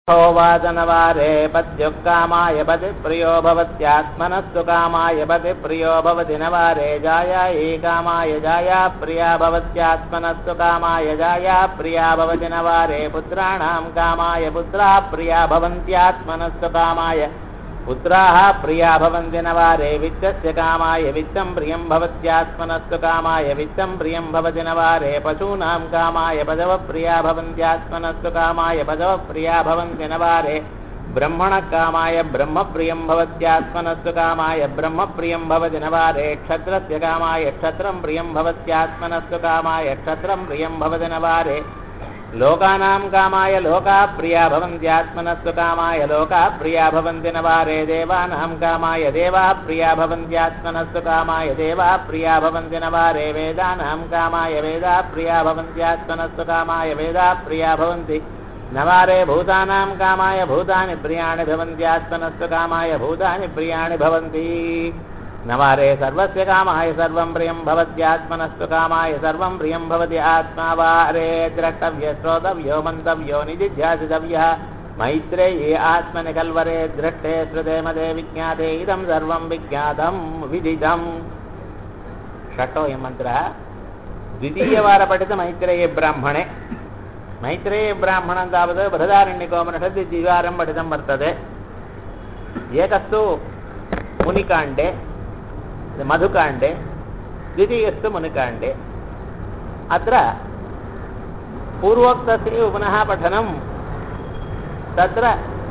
वाचनवारे पद्युक्कामाय पति प्रियो भवत्यात्मनस्तु कामाय पति प्रियो भवति नवारे जायायै कामाय जाया प्रिया भवत्यात्मनस्तु कामाय जाया प्रिया भवति नवारे पुत्राणां कामाय पुत्रा प्रिया भवन्त्यात्मनस्तु कामाय पुत्राः प्रिया भवन्ति नवारे वित्तस्य कामाय वित्तं प्रियं भवत्यात्मनस्तु कामाय वित्तं प्रियं भवति नवारे पशूनां कामाय पशव प्रिया भवन्त्यात्मनस्तु कामाय पशव प्रिया भवन्ति नवारे ब्रह्मणकामाय ब्रह्मप्रियं भवत्यात्मनस्तु कामाय ब्रह्मप्रियं भवति नवारे क्षत्रस्य कामाय क्षत्रं प्रियं भवत्यात्मनस्तु कामाय क्षत्रं प्रियं भवति नवारे लोकानां कामाय लोका प्रिया भवन्त्यात्मनस्तु कामाय लोका प्रिया भवन्ति नवारे देवानां कामाय देवा प्रिया भवन्त्यात्मनस्तु कामाय देवा प्रिया भवन्ति नवारे वेदानां कामाय वेदा प्रिया भवन्त्यात्मनस्तु कामाय वेदा प्रिया भवन्ति नवारे भूतानां कामाय भूतानि प्रियाणि भवन्त्यात्मनस्तु कामाय भूतानि प्रियाणि भवन्ति नवारे सर्वस्य कामाय सर्वं प्रियं भवत्यात्मनस्तु कामाय सर्वं प्रियं भवति आत्मा वारे द्रष्टव्य श्रोतव्यो मन्तव्यो निदिध्यासितव्यः मैत्रेयी आत्मनि कल्वरे दृष्टे श्रुते मदे विज्ञाते इदं सर्वं विज्ञातं विदितं षष्ठोऽयं मन्त्रः द्वितीयवारपठित मैत्रेयी ब्राह्मणे मैत्रेयी ब्राह्मणं तावत् बृहदारण्यकोपनिषद् द्वितीयवारं पठितं वर्तते एकस्तु मुनिकाण्डे मधुकाण्डे द्वितीयस्तु मुनिकाण्डे अत्र पूर्वोक्तस्य पुनः पठनं तत्र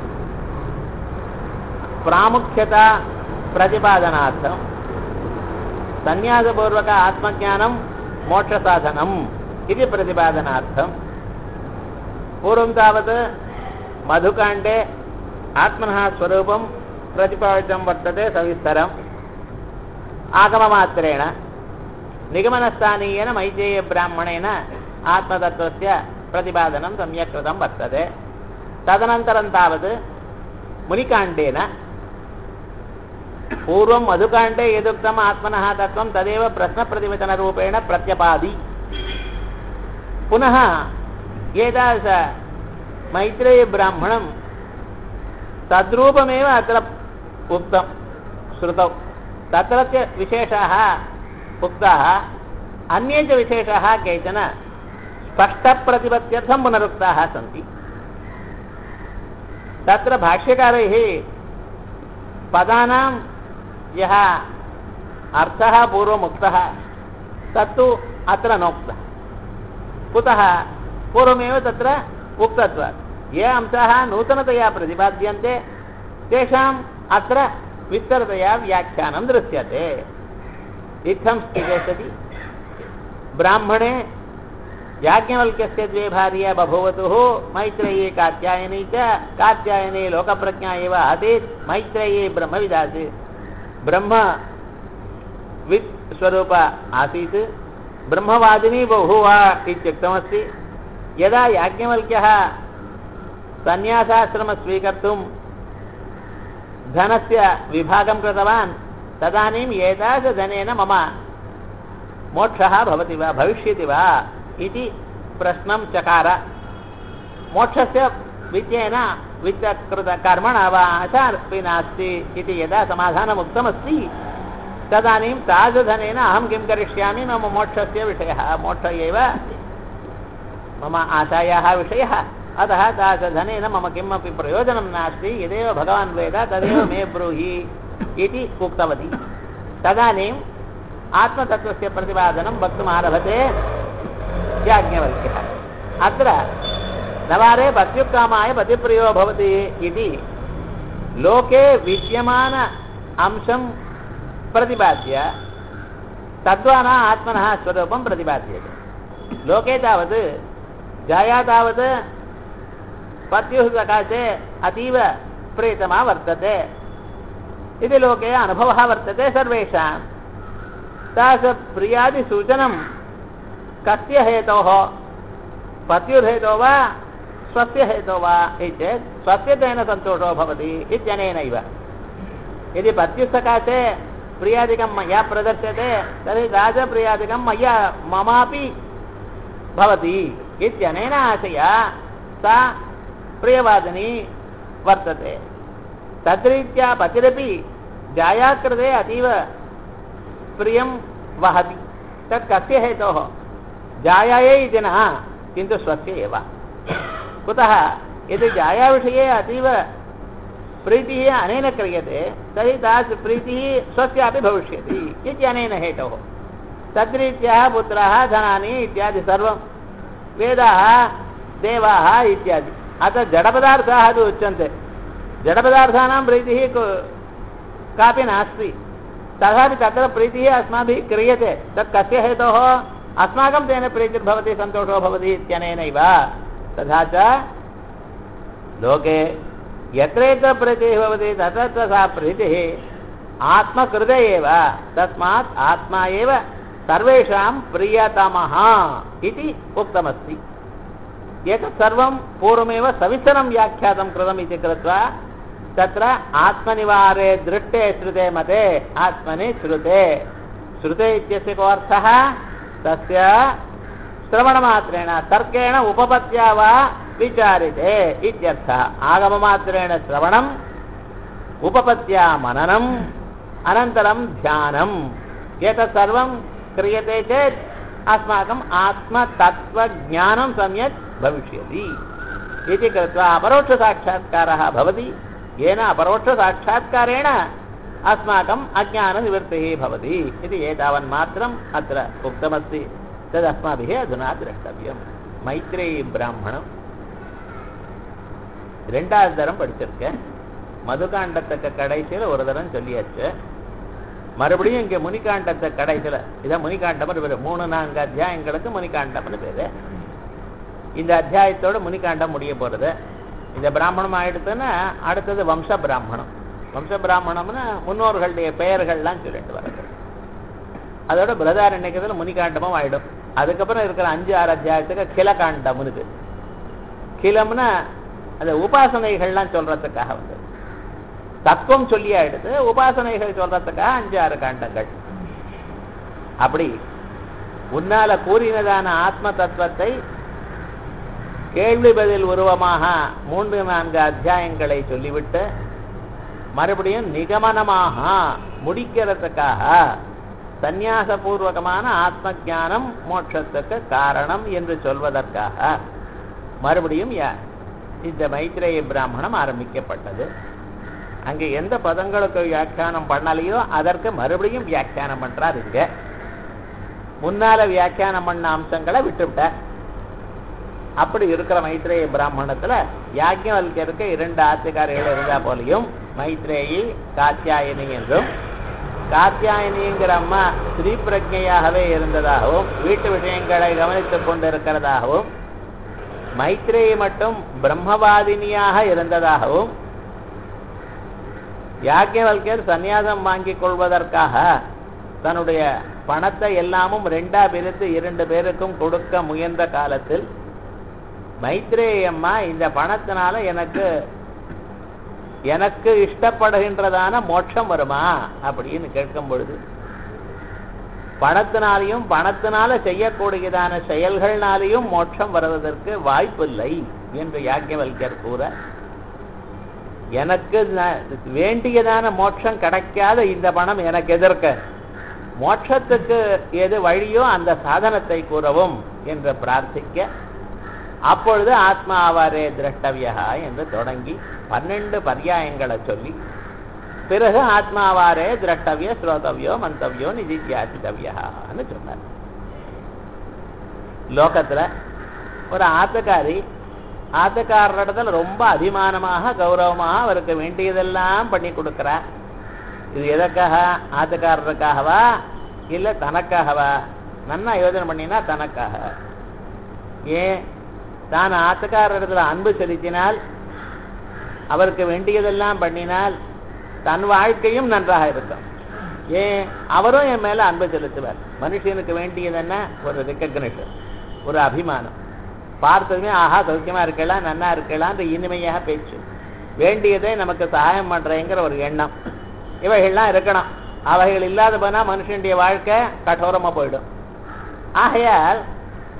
प्रामुख्यता प्रतिपादनार्थं संन्यासपूर्वक आत्मज्ञानं मोक्षसाधनम् इति प्रतिपादनार्थं पूर्वं तावत् मधुकाण्डे आत्मनः स्वरूपं प्रतिपादितं वर्तते सविस्तरम् आगममात्रेण निगमनस्थानीयेन मैत्रेयब्राह्मणेन आत्मतत्त्वस्य प्रतिपादनं सम्यक् कृतं वर्तते तदनन्तरं तावत् मुनिकाण्डेन पूर्वं मधुकाण्डे यदुक्तम् आत्मनः तत्त्वं तदेव प्रश्नप्रतिवचनरूपेण प्रत्यपादि पुनः एतादृश मैत्रेयब्राह्मणं तद्रूपमेव अत्र उक्तं श्रुतौ तत्रत्य विशेषाः उक्ताः अन्ये च विशेषाः केचन स्पष्टप्रतिपत्त्यर्थं पुनरुक्ताः सन्ति तत्र भाष्यकारैः पदानां यः अर्थः पूर्वमुक्तः तत्तु अत्र नोक्तः कुतः पूर्वमेव तत्र उक्तत्वात् ये अंशाः नूतनतया प्रतिपाद्यन्ते तेषाम् अत्र विस्तरतया व्याख्यानं दृश्यते इत्थं स्थिते सति ब्राह्मणे याज्ञवल्क्यस्य द्वे भार्या बभूवतुः मैत्रेयी कात्यायनी च कात्यायनी लोकप्रज्ञा एव आसीत् मैत्रेयी ब्रह्मविदासीत् ब्रह्मवित् स्वरूप आसीत् ब्रह्मवादिनी बहुवा इत्युक्तमस्ति यदा याज्ञवल्क्यः सन्न्यासाश्रमं स्वीकर्तुं धनस्य विभागं कृतवान् तदानीम् एतादृशधनेन मम मोक्षः भवति वा भविष्यति वा इति प्रश्नं चकार मोक्षस्य वित्तेन वित्तकृतकर्मणा वा आचारपि नास्ति इति यदा समाधानमुक्तमस्ति तदानीं तादृशधनेन अहं किं करिष्यामि मम मोक्षस्य विषयः मोक्ष एव मम आशायाः विषयः अतः तादृशधनेन मम किमपि प्रयोजनं नास्ति यदेव भगवान् वेद तदेव मे ब्रूहि इति उक्तवती तदानीम् आत्मतत्त्वस्य प्रतिपादनं वक्तुमारभते याज्ञवल्क्यः अत्र नवारे पत्युक्कामाय पतिप्रियो भवति इति लोके विद्यमान अंशं प्रतिपाद्य तद्वारा आत्मनः स्वरूपं प्रतिपाद्यते लोके तावत् जाया तावत् पत्युः सकाशे अतीव प्रियतमा वर्तते इति लोके अनुभवः वर्तते सर्वेषां तादृशप्रियादिसूचनं कस्य हेतोः पत्युर्हेतोः वा स्वस्य हेतोः वा इति चेत् स्वस्य तेन सन्तोषो भवति इत्यनेनैव यदि पत्युसकाशे प्रियादिकं मया प्रदर्श्यते तर्हि राजप्रियादिकं मया ममापि भवति इत्यनेन आशया सा प्रियवादिनी वर्तते तद्रीत्या पतिरपि जाया कृते अतीव प्रियं वहति तत् कस्य हेतोः जायायै इति न किन्तु स्वस्य एव कुतः यदि जायाविषये अतीव प्रीतिः अनेन क्रियते तर्हि तादृश प्रीतिः स्वस्यापि भविष्यति इत्यनेन हेतोः तद्रीत्या पुत्राः धनानि इत्यादि सर्वं वेदाः देवाः इत्यादि अतः जडपदार्थाः तु उच्यन्ते जडपदार्थानां प्रीतिः कापि नास्ति तथापि तत्र प्रीतिः अस्माभिः क्रियते तत् कस्य हेतोः अस्माकं तेन प्रीतिर्भवति सन्तोषो भवति इत्यनेनैव तथा च लोके यत्र यत्र प्रीतिः भवति तत्र सा प्रीतिः आत्मकृते एव तस्मात् आत्मा एव सर्वेषां प्रियतमः इति उक्तमस्ति एतत् सर्वं पूर्वमेव सविस्तरं व्याख्यातं कृतम् इति कृत्वा तत्र आत्मनिवारे दृष्टे श्रुते मते आत्मनि श्रुते श्रुते इत्यस्य को अर्थः तस्य श्रवणमात्रेण तर्केण उपपत्या वा विचारिते इत्यर्थः आगममात्रेण श्रवणम् उपपत्या मननम् अनन्तरं ध्यानम् एतत् सर्वं क्रियते चेत् अस्माकम् आत्मतत्त्वज्ञानं सम्यक् भविष्यति इति कृत्वा अपरोक्षसाक्षात्कारः भवति येन अपरोक्षसाक्षात्कारेण अस्माकम् अज्ञाननिवृत्तिः भवति इति एतावन्मात्रम् अत्र उक्तमस्ति तदस्माभिः अधुना द्रष्टव्यं मैत्रेयी ब्राह्मणं ரெண்டாவது தரம் படிச்சிருக்கேன் மதுகாண்டத்துக்கு கடைசியில் ஒரு தரம் சொல்லியாச்சு மறுபடியும் இங்கே முனிகாண்டத்தை கடைசியில் இதான் முனிகாண்டம்னு பேர் 3-4 அத்தியாயங்களுக்கு முனிகாண்டம்னு பேர் இந்த அத்தியாயத்தோடு முனிகாண்டம் முடிய போகிறது இந்த பிராமணம் ஆயிடுத்துன்னா அடுத்தது வம்ச பிராமணம்னு முன்னோர்களுடைய பெயர்கள்லாம் சொல்லிட்டு வருது அதோட பிரதாரண்யத்தில் முனிகாண்டமும் ஆயிடும் அதுக்கப்புறம் இருக்கிற 5-6 அத்தியாயத்துக்கு கிலகாண்டம்னு பேர் கிலம்னா அந்த உபாசனைகள்லாம் சொல்றதுக்காக வந்து தத்துவம் சொல்லி ஆயிடுது உபாசனைகள் சொல்றதுக்காக 5-6 காண்டங்கள் அப்படி உன்னால கூறினதான ஆத்ம தத்துவத்தை கேள்வி பதில் உருவமாக 3-4 அத்தியாயங்களை சொல்லிவிட்டு மறுபடியும் நிகமனமாக முடிக்கிறதுக்காக சந்நியாசபூர்வகமான ஆத்ம ஞானம் மோட்சத்துக்கு காரணம் என்று சொல்வதற்காக மறுபடியும் இந்த மைத்ரேய பிராமணம் ஆரம்பிக்கப்பட்டது அங்கே எந்த பதங்களுக்கு வியாக்கியானம் பண்ணலையோ அதற்கு மறுபடியும் வியாக்கியானம் பண்றார் இங்க முன்னால வியாக்கியானம் பண்ண அம்சங்களை விட்டுவிட்டார் அப்படி இருக்கிற மைத்ரேய பிராமணத்துல யாஜ்ஞவல்கியருக்கு 2 ஆத்திகாரிகள் இருந்தா போலையும் மைத்ரேயி காத்யாயனி என்றும் காத்யாயனிங்கிற அம்மா ஸ்ரீ பிரஜையாகவே இருந்ததாகவும் வீட்டு விஷயங்களை கவனித்துக் கொண்டிருக்கிறதாகவும் மைத்ரேயி மட்டும் பிரம்மவாதினியாக இருந்ததாகவும் யாஜ்ஞவல்கியர் சந்நியாசம் வாங்கிக் கொள்வதற்காக தன்னுடைய பணத்தை எல்லாமும் 2 பிரித்து 2 பேருக்கும் கொடுக்க முயன்ற காலத்தில் மைத்ரேயி அம்மா இந்த பணத்தினால எனக்கு இஷ்டப்படுகின்றதான மோட்சம் வருமா அப்படின்னு கேட்கும் பொழுது பணத்தினாலையும் பணத்தினால செய்யக்கூடியதான செயல்கள்னாலையும் மோட்சம் வருவதற்கு வாய்ப்பில்லை என்று யாஜ்ஞவல்கியர் கூற எனக்கு வேண்டியதான மோட்சம் கிடைக்காத இந்த பணம் எனக்கு எதிர்க்க மோட்சத்துக்கு எது வழியோ அந்த சாதனத்தை கூறவும் என்று பிரார்த்திக்க அப்பொழுது ஆத்மாவாரே திரஷ்டவியா என்று தொடங்கி 12 பர்யாயங்களை சொல்லி பிறகு ஆத்மாவாரே திரஷ்டவிய ஸ்ரோதவியோ மந்தவியோ நிதித்தியாசித்தவியான்னு சொன்னார். லோகத்துல ஒரு ஆத்துக்காரரிடத்துல ரொம்ப அபிமானமாக கௌரவமாக அவருக்கு வேண்டியதெல்லாம் பண்ணி கொடுக்கிறார். இது எதற்காக? ஆத்துக்காரருக்காகவா இல்லை தனக்காகவா? நன்னா யோஜனை பண்ணினா தனக்காக. ஏன்? தான் ஆத்துக்காரரிடத்துல அன்பு செலுத்தினால் அவருக்கு வேண்டியதெல்லாம் பண்ணினால் தன் வாழ்க்கையும் நன்றாக இருக்கும். ஏன்? அவரும் என் மேல அன்பு செலுத்துவார். மனுஷனுக்கு வேண்டியது என்ன? ஒரு ரெக்கக்னிஷன், ஒரு அபிமானம். பார்த்ததுமே ஆஹா சௌக்கியமா இருக்கலாம், நன்னா இருக்கலாம், இனிமையாக பேச்சு. வேண்டியதை நமக்கு சகாயம் பண்றேங்கிற ஒரு எண்ணம், இவைகள்லாம் இருக்கணும். அவைகள் இல்லாத போனா மனுஷனுடைய வாழ்க்கை கடோரமா போயிடும். ஆகையால்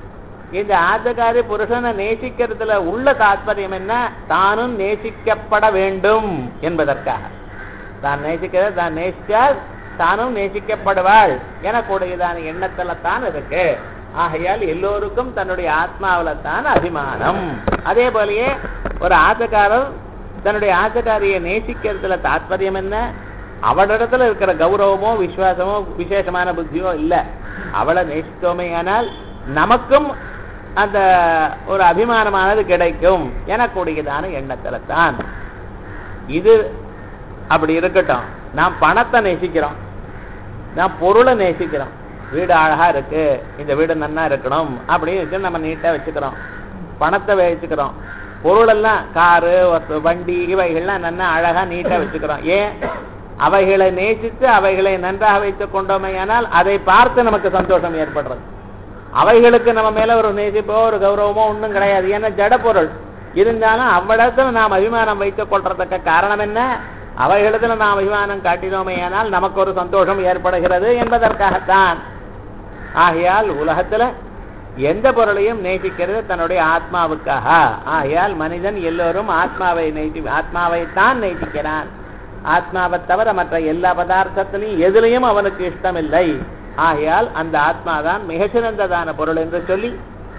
இந்த ஆத்துக்காரி புருஷனை நேசிக்கிறதுல உள்ள தாத்பரியம் என்ன? தானும் நேசிக்கப்பட வேண்டும் என்பதற்காக. தான் நேசிக்கிறது, தான் நேசித்தால் தானும் நேசிக்கப்படுவாள் எனக்கூடியதான எண்ணத்துல தான் இருக்கு. ஆகையால் எல்லோருக்கும் தன்னுடைய ஆத்மாவில தான் அபிமானம். அதே போலயே ஒரு ஆத்துக்காரர் தன்னுடைய ஆத்துக்காரியை நேசிக்கிறதுல தாத்பரியம் என்ன? அவளிடத்துல இருக்கிற கௌரவமோ விசுவாசமோ விசேஷமான புத்தியோ இல்ல. அவளை நேசித்தோமே ஆனால் நமக்கும் அந்த ஒரு அபிமானமானது கிடைக்கும் எனக்கூடியதான எண்ணத்துல தான். இது அப்படி இருக்கட்டும். நாம் பணத்தை நேசிக்கிறோம், நாம் பொருளை நேசிக்கிறோம். வீடு அழகா இருக்கு, இந்த வீடு நன்னா இருக்கணும் அப்படின்னு நம்ம நீட்டா வச்சுக்கிறோம். பணத்தை வச்சுக்கிறோம். பொருள் எல்லாம் காரு வண்டி இவைகள்லாம் நன்னா அழகா நீட்டா வச்சுக்கிறோம். ஏன்? அவைகளை நேசித்து அவைகளை நன்றாக வைத்துக் கொண்டோமே ஆனால் அதை பார்த்து நமக்கு சந்தோஷம் ஏற்படுறது. அவைகளுக்கு நம்ம மேல ஒரு நேசிப்போ ஒரு கௌரவமோ ஒன்றும் கிடையாது. ஏன்னா ஜட பொருள் இருந்தாலும் அவ்விடத்துல நாம் அபிமானம் வைத்துக் கொள்றதுக்கு காரணம் என்ன? அவைகளிடத்துல நாம் அபிமானம் காட்டினோமே ஆனால் நமக்கு ஒரு சந்தோஷம் ஏற்படுகிறது என்பதற்காகத்தான். ஆகையால் உலகத்துல எந்த பொருளையும் நேசிக்கிறது தன்னுடைய ஆத்மாவுக்காக. ஆகையால் மனிதன் எல்லோரும் ஆத்மாவைத்தான் நேசிக்கிறான். ஆத்மாவை தவிர மற்ற எல்லா பதார்த்தத்திலையும் எதிலையும் அவனுக்கு இஷ்டம் இல்லை. ஆகையால் அந்த ஆத்மாதான் மிக சிறந்ததான பொருள் என்று சொல்லி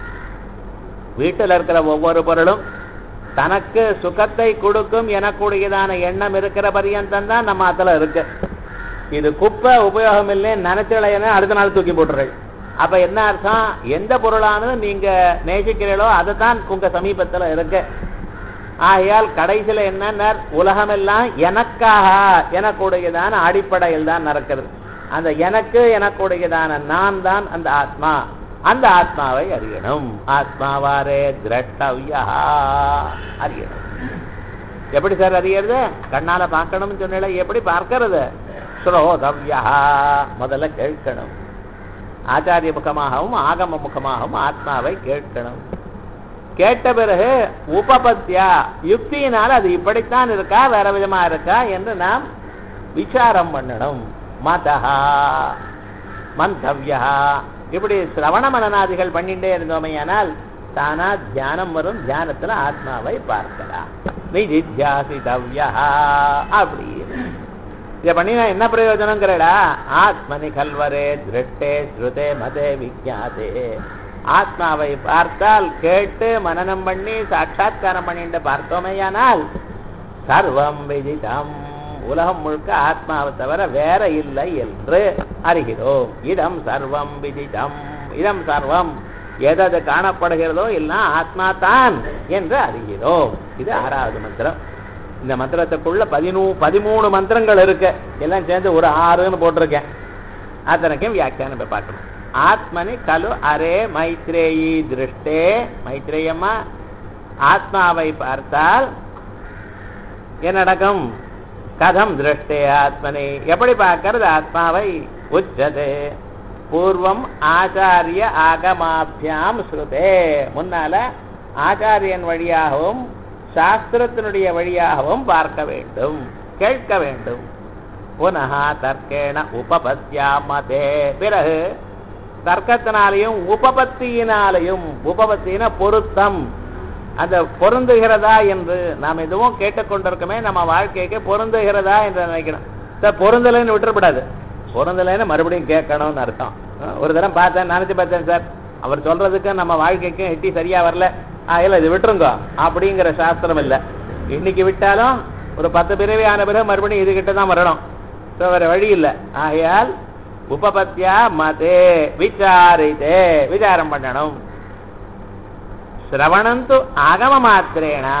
வீட்டில் இருக்கிற ஒவ்வொரு பொருளும் தனக்கு சுகத்தை கொடுக்கும் எனக்கூடியதான எண்ணம் இருக்கிற பரியந்தம் தான் நம்ம அதுல இருக்கு. இது குப்பை உபயோகம் இல்லை நினைச்சலைன்னு அடுத்த நாள் தூக்கி போட்டுறேன். அப்ப என்ன அர்த்தம்? எந்த பொருளானது நீங்க நேசிக்கிறீங்களோ அதுதான் உங்க சமீபத்துல இருக்கு. ஆகையால் கடைசியில என்ன? உலகமெல்லாம் எனக்காக எனக்கூடியதான அடிப்படையில் தான் நடக்கிறது. அந்த எனக்கு எனக்கூடியதான நான் தான் அந்த ஆத்மா. அந்த ஆத்மாவை அறியணும். ஆத்மாவாரே திரஷ்டவ்யா அறியணும். எப்படி சார் அறியறது? கண்ணால பார்க்கணும்னு சொன்ன எப்படி பார்க்கறது? ஸ்ரோதவ்யா முதல்ல கேட்கணும். ஆச்சாரிய முகமாகவும் ஆகம முகமாகவும் ஆத்மாவை கேட்கணும். கேட்ட பிறகு உபபத்தியா யுக்தியினால் அது இப்படித்தான் இருக்கா வேற விதமா இருக்கா என்று நாம் விசாரம் பண்ணணும். மதஹா மந்தவ்யா இப்படி சிரவண மனநாதிகள் பண்ணிட்டே இருந்தோமே ஆனால் தானா தியானம் வரும். தியானத்துல ஆத்மாவை பார்க்கலாம். நிஜித்யாசிதவ்யா அப்படி இதை பண்ணினா என்ன பிரயோஜனங்கிறடா? ஆத்மனி கல்வரே திருஷ்டே ஸ்ருதே மதே விஜாதே. ஆத்மாவை பார்த்தால் கேட்டு மனனம் பண்ணி சாட்சாத்காரம் பண்ணிட்டு பார்த்தோமேயானால் சர்வம் விதிதம் உலகம் முழுக்க ஆத்மாவை தவிர வேற இல்லை என்று அறிகிறோம். இதம் சர்வம் விதிதம். இதம் சர்வம் எது காணப்படுகிறதோ எல்லாம் ஆத்மா தான் என்று அறிகிறோம். இது 6வது மந்திரம். இந்த மந்திரத்துக்குள்ள 13 மந்திரங்கள் இருக்கு. எல்லாம் சேர்ந்து ஒரு 6ன்னு போட்டிருக்கேன். அத்தனைக்கும் வியாக்கியானம் போய் பார்க்கணும். ஆத்மனி கலு அரே மைத்ரேயி திருஷ்டே. மைத்ரேயம்மா ஆத்மாவை பார்த்தால் என்ன நடக்கும்? கதம் திருஷ்டே ஆத்மனி எப்படி பார்க்கிறது ஆத்மாவை? உச்சதே பூர்வம் ஆச்சாரிய ஆகமாபியாம் ஸ்ருதே. முன்னால ஆச்சாரியன் வழியாகவும் சாஸ்திரத்தினுடைய வழியாகவும் பார்க்க வேண்டும், கேட்க வேண்டும். புனஹா தர்க்கேண உபபத்தியா மதே. பிறகு தர்க்கத்தினாலையும் உபபத்தியினாலையும், உபபத்தின பொருத்தம், அந்த பொருந்துகிறதா என்று நாம் எதுவும் கேட்டுக்கொண்டிருக்கோமே நம்ம வாழ்க்கைக்கு பொருந்துகிறதா என்று நினைக்கணும். சார் பொருந்தலைன்னு விட்டுறப்படாது. பொருந்தலைன்னு மறுபடியும் கேட்கணும்னு அர்த்தம். ஒரு தரம் பார்த்தேன், நினைச்சு பார்த்தேன் சார் அவர் சொல்றதுக்கு நம்ம வாழ்க்கைக்கும் எட்டி சரியா வரல, இல்ல இது விட்டுருங்க அப்படிங்கிற சாஸ்திரம் இல்லை. இன்னைக்கு விட்டாலும் ஒரு 10 பிறவி ஆன பிறகு மறுபடியும் இதுகிட்ட தான் வரணும். வேற வழி இல்லை. ஆகையால் உபபத்தியா மதே விசாரித்தே விசாரம் பண்ணணும். சிரவணந்து ஆகம மாத்திரேனா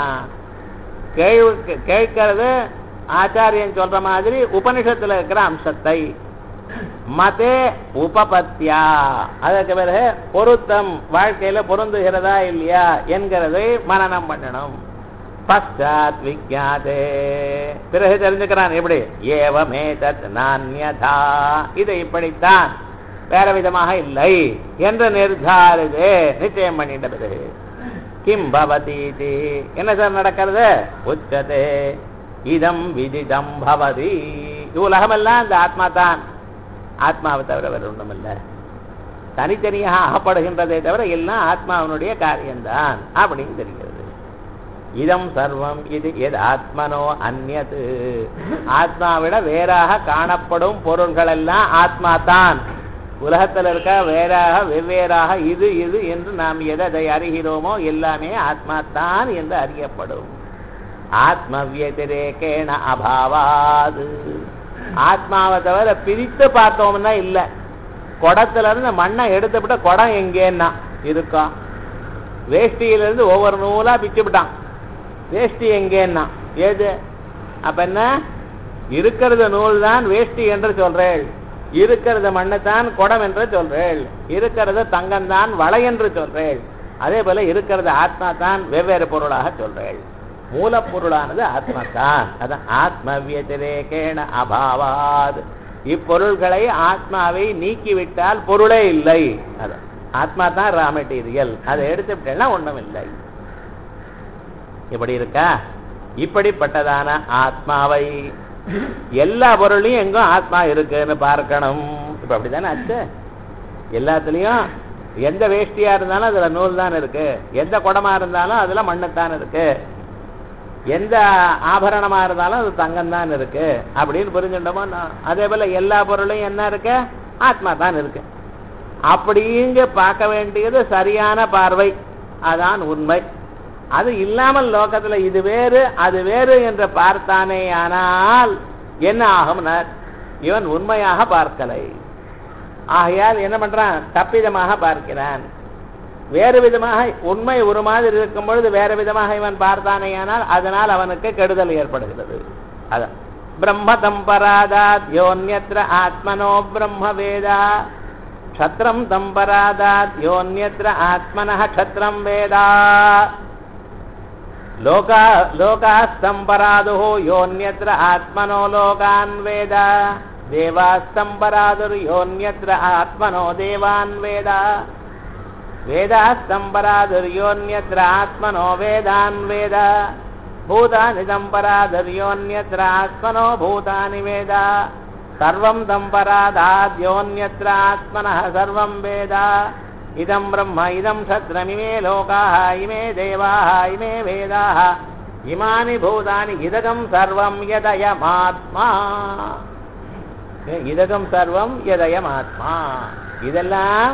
கேட்கிறது ஆச்சாரியன் சொல்ற மாதிரி உபனிஷத்துல இருக்கிற அம்சத்தை. மதே உபபத்தியா அதற்கு பிறகு பொருத்தம் வாழ்க்கையில பொருந்துகிறதா இல்லையா என்கிறதை மனனம் பண்ணணும். பశ్చాத் விஜ்ஞாதே பிறகு தெரிஞ்சுக்கிறான். எப்படி? ஏவமே தத் நான்யதா இது இப்படித்தான் வேற விதமாக இல்லை என்று நிர்தாரிதே நிச்சயம் பண்ணிட்ட பிறகு கிம் பவதி என்ன சார் நடக்கிறது? உச்சதே இதம் விதிதம் பவதி. உலகமெல்லாம் இந்த ஆத்மா தான். ஆத்மாவை தவிர வேற ஒன்றும் இல்லை. தனித்தனியாக அகப்படுகின்றதே தவிர எல்லாம் ஆத்மாவனுடைய காரியம்தான் அப்படின்னு தெரிகிறது. இதம் சர்வம் இது எது ஆத்மனோ அந்நியது, ஆத்மாவிட வேறாக காணப்படும் பொருள்கள் எல்லாம் ஆத்மா தான். உலகத்தில் இருக்க வேறாக வெவ்வேறாக இது இது என்று நாம் எதை அறிகிறோமோ எல்லாமே ஆத்மா தான் என்று அறியப்படும். ஆத்ம வியதிரேகேண அபாவாது, ஆத்மாவை தவிர பிரித்து பார்த்தோம்னா இல்லை. குடத்துல இருந்து மண்ணை எடுத்துவிட்ட குடம் எங்கேன்னா இருக்கா, வேஷ்டியிலிருந்து ஒவ்வொரு நூலா பிச்சு விட்டான், வேஷ்டி எங்கேன்னா ஏது? அப்ப என்ன, இருக்கிறது நூல் தான் வேஷ்டி என்று சொல்றேள், இருக்கிறது மண்ணுத்தான் குடம் என்று சொல்றேள், இருக்கிறது தங்கம் தான் வளை என்று சொல்றேள். அதே போல இருக்கிறது ஆத்மா தான் வெவ்வேறு பொருளாக சொல்றேள். மூலப்பொருளானது ஆத்மா தான். அதான் ஆத்ம வியதிரேகேண அபாவாத், இப்பொருள்களை ஆத்மாவை நீக்கிவிட்டால் பொருளே இல்லை. அதான் ஆத்மா தான் ரா மெட்டீரியல், அதை எடுத்து விட்டேன்னா ஒண்ணும் இல்லை. இப்படி இருக்கா? இப்படிப்பட்டதான ஆத்மாவை எல்லா பொருளையும் எங்கும் ஆத்மா இருக்குன்னு பார்க்கணும். இப்ப அப்படித்தானே ஆச்சு. எல்லாத்துலயும் எந்த வேஷ்டியா இருந்தாலும் அதுல நூல் தான் இருக்கு, எந்த குடமா இருந்தாலும் அதுல மண்ணுத்தான் இருக்கு, எந்த ஆபரணமா இருந்தாலும் அது தங்கம் தான் இருக்கு அப்படின்னு புரிஞ்சுட்டோமோ. அதே போல எல்லா பொருளையும் என்ன இருக்கு, ஆத்மா தான் இருக்கு. அப்படிங்க பார்க்க வேண்டியது சரியான பார்வை, அதான் உண்மை. அது இல்லாமல் லோகத்துல இது வேறு அது வேறு என்று பார்த்தானே ஆனால் என்ன ஆகும், இவன் உண்மையாக பார்க்கலை. ஆகையால் என்ன பண்றான், தப்பிதமாக பார்க்கிறான். வேறு விதமாக உண்மை ஒரு மாதிரி இருக்கும் பொழுது வேறு விதமாக இவன் பார்த்தானே ஆனால் அதனால் அவனுக்கு கெடுதல் ஏற்படுகிறது. அதான் பிரம்ம தம்பராதாத் யோன்யத்ர ஆத்மனோ பிரம்ம வேதா க்ஷத்ரம் தம்பராதாத் யோன்யத்ர ஆத்மனஹ க்ஷத்ரம் வேதா லோகாஸ்தம்பராதுः யோன்யத்ர ஆத்மனோ லோகான் வேதா தேவாஸ்தம்பராதுர் யோன்யத்ர ஆத்மனோ தேவான் வேதா வேதாஸ்தம்பராதுர் யோன்யத்ர ஆத்மனோ வேதான் வேதா பூதானி தம்பராதுர் யோன்யத்ர ஆத்மனோ பூதானி வேதா சர்வம் தம்பராதாத் யோன்யத்ர ஆத்மனஹ சர்வம் வேதா இதம் பிரம்ம இதம் சத்ரமிமே லோகாஹ இமே தேவாஹ இமே வேதாஹ இமானி பூதானி இதகம் சர்வம் யதயமாத்மா. இதகம் சர்வம் யதயமாத்மா, இதெல்லாம்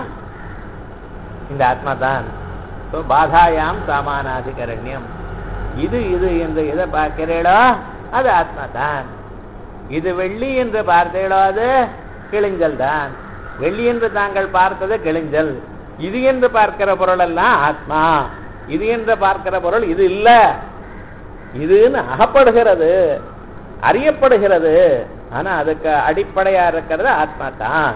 இந்த ஆத்மா தான். பாதாயாம் சாமானாதிகரண்யம், இது இது என்று எதை பார்க்கிறீளோ அது ஆத்மா தான். இது வெள்ளி என்று பார்த்தீளோ அது கிழிஞ்சல் தான். வெள்ளி என்று தாங்கள் பார்த்தது கிழிஞ்சல். இது என்று பார்க்கிற பொருள் எல்லாம் ஆத்மா. இது என்று பார்க்கிற பொருள் இது இல்ல, இதுன்னு அகப்படுகிறது, அறியப்படுகிறது. ஆனா அதுக்கு அடிப்படையா இருக்கிறது ஆத்மா தான்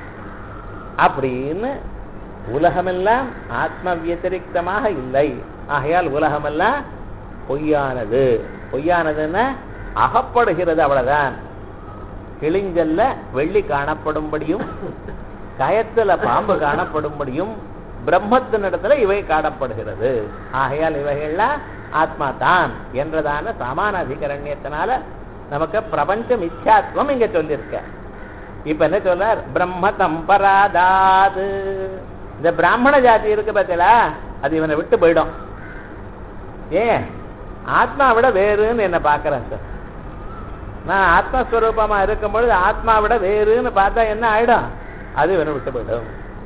அப்படின்னு. உலகமெல்லாம் ஆத்ம வியதிரிக்தமாக இல்லை. ஆகையால் உலகமெல்லாம் பொய்யானது. பொய்யானதுன்னா அகப்படுகிறது, அவ்வளவுதான். கிழிஞ்சல்ல வெள்ளி காணப்படும்படியும் கயத்துல பாம்பு காணப்படும்படியும் பிரம்மத்தினிடத்துல இவை காணப்படுகிறது. ஆகையால் இவைகள்லாம் ஆத்மா தான் என்றதான சமான அதிகரண்யத்தினால நமக்கு பிரபஞ்ச மித்யாத்வம் இங்க சொல்லியிருக்க. இப்ப என்ன சொல்றார், பிரம்ம தம்பராதாது. இந்த பிராமண ஜாதி இருக்கு பார்த்தீங்களா, அது இவனை விட்டு போயிடும். ஏன், ஆத்மா விட வேறுன்னு என்ன பாக்குறேன் சார். நான் ஆத்மஸ்வரூபமா இருக்கும் பொழுது ஆத்மா விட வேறுன்னு பார்த்தா என்ன ஆயிடும், அது இவனை விட்டு போயிடும்.